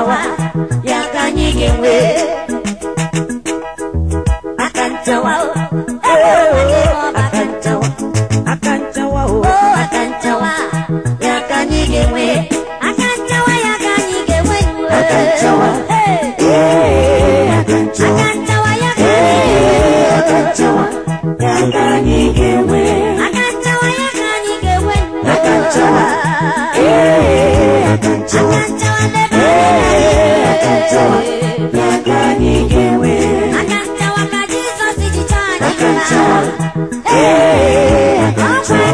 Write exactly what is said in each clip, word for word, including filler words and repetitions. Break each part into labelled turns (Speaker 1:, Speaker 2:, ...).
Speaker 1: Akanchawa, Yakanyigewe, Akanchawa, Akanchawa, Akanchawa, Akanchawa, Yakanyigewe, Akanchawa, Yakanyigewe, Akanchawa, Akanchawa, Akanchawa, Yakanyigewe, Akanchawa, Yakanyigewe, Akanchawa, Akanchawa, Akanchawa, Yakanyigewe, Akanchawa, Jesus ijichana, Akanchawa, Akanchawa,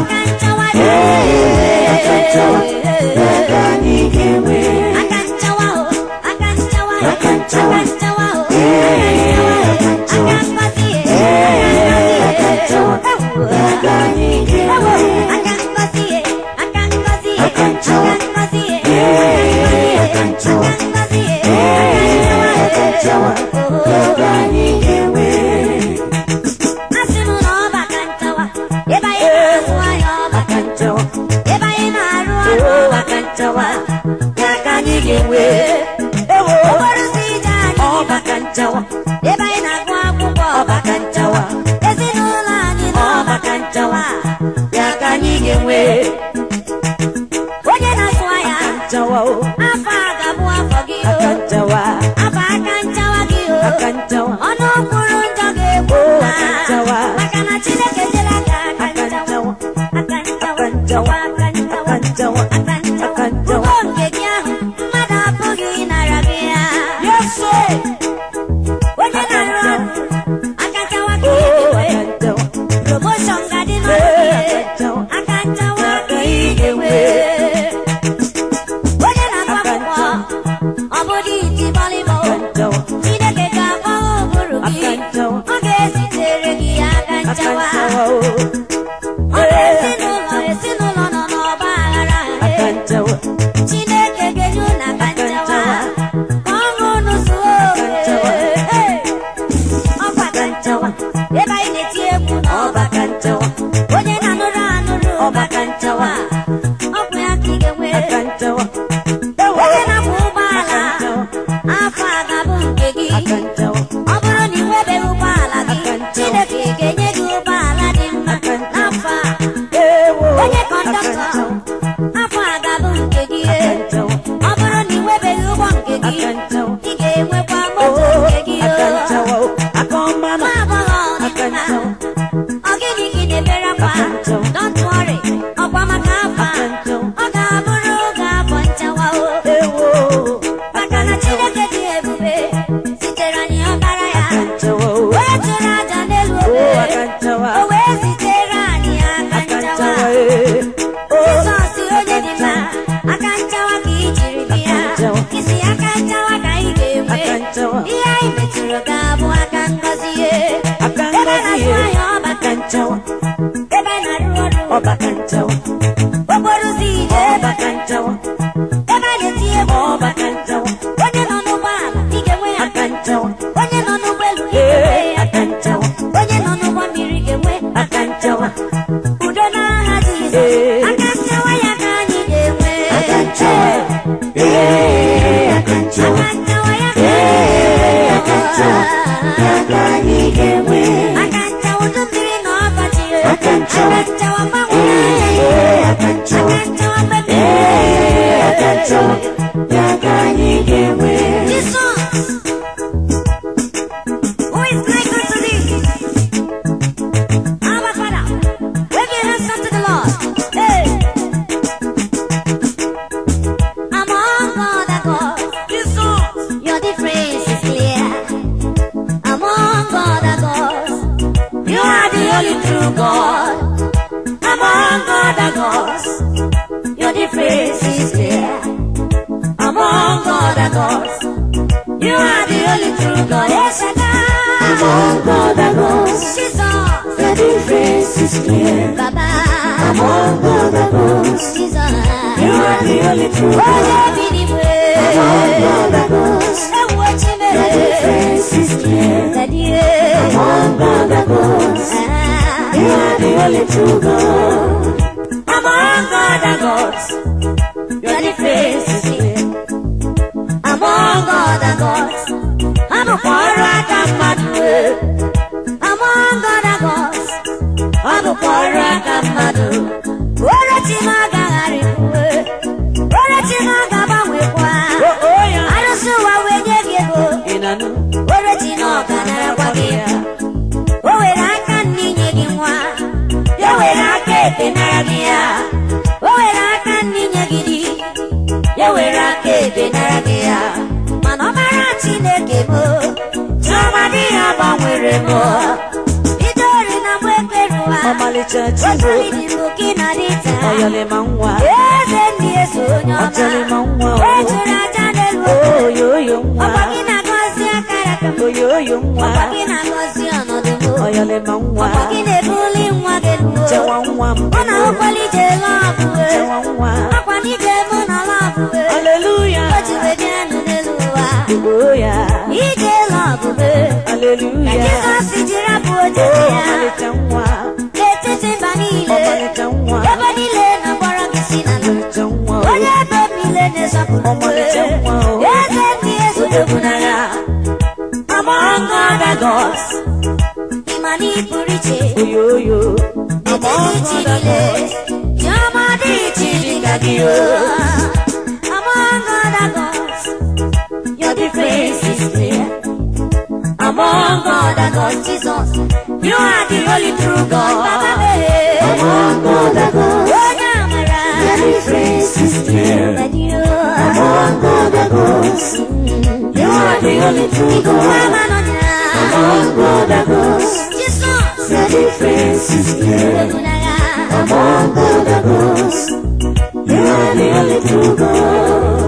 Speaker 1: Akanchawa, Yakanyigewe, Akanchawa, Akanchawa, Akanchawa, Akanchawa, Akanchawa, Yakanyigewe, Akanchawa, Akanchawa, Akanchawa, Yakanyigewe. Asimu no Akanchawa, eba ina suayo Akanchawa, eba ina ruano Akanchawa, Yakanyigewe. Ewo oborusi jani Akanchawa, eba ina kwakuko Akanchawa, ezinula ni no Akanchawa, Yakanyigewe. Oye na suaya Akanchawa, afa gabu afogi Akanchawa, afa Akanchawa giyo Akanchawa, ono kurunja gebo Akanchawa, makana chileke jelaka Akanchawa, Akanchawa, Akanchawa, Akanchawa, Akanchawa, ugonge kya mada pogi narabia. Yes sir. Oye na ruan Akanchawa giyo promotion gadino Akanchawa giyo. Don't worry, Obama Kafa, Ogaburu Gabonchawa, Bakana Chile Ebube, Siterani Obaraya, Wetura Janelu, Where Siterani Akanchawa, Sosi Odedima, Akanchawa Kichiribia, Kisi Akanchawa Kaige, Ia Imeturo Gabu Akangazie, Akangazie, Akanchawa. Akanchawa, Oborusi, Akanchawa, Ebaleti, Akanchawa, One no no man, Nigaway, Akanchawa, One no no well, Akanchawa, One no no one, Mirigaway, Akanchawa, Udona Hadi, Akanchawa, Yakanyigewe, Akanchawa, Akanchawa, Akanchawa, Yakanyigewe, Akanchawa, the three of Akanchawa, Akanchawa, Akanchawa, Yakanyigewe. Jesus, who is greater to thee? Our Father, wave your hands up to the Lord. Hey, among all the gods, Jesus, your difference is clear. Among all the gods, you are the only true God. Among other gods, your difference is clear. Among other gods, you are the only true God. Yes, I among other gods, Jesus, your difference is clear. Baba, among other gods, Jesus, you are the only true God. Among other gods, your difference is clear. Among other gods, you are the only true God. Among other gods, your difference is clear. Among other gods. I'm a quarrel madu. Among other gods. I'm a quarrel madu. Ora chinaga hariwe. Ora chinaga bawekwa. I don't see what we give you. Inanu. Ora chinaga narakwagea. Owe raka ninye gimwa. Yowe raka penaragia. Owe raka ninye gidi. Yowe raka penaragia. Manomara chineke mo. Somadi abawere mo. Idori na mweperua. Omali chachi. Osali dimuki na dita. Oyole mangwa. Eze ni Yesu nyoma. Otele mangwa. Ojura janelu. Oyoyo mwa. Opakina gosi akarakam. Oyoyo mwa. Opakina gosi onodumu. Oyole mangwa. Opakine buli mwa gelu. Jewa mwa. Ona upali je love. Jewa mwa. Akwani je muna love. Hallelujah. Ojiwe jenu neluwa. Hallelujah. Ije love. Hallelujah. Jesus ijira buojeya. Omalitangwa. Lete sembanile. Omalitangwa. Yabanile na bora kisina. Omalitangwa. Oye bebile ne sapulu. Omalitangwa. Yeze ni Yesu dekunaya. Among other gods. Imani puriche. Oyoyo. Among other gods. Jamadi chidikagiyo. Among other gods. Your difference is clear. Among other gods, Jesus, you are the only true God. Among other gods, your difference is clear. Among other gods, you are the only true God. Among other gods, Jesus, your difference is clear. Among other gods, you are the only true God.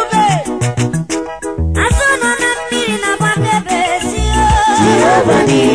Speaker 2: Jehovah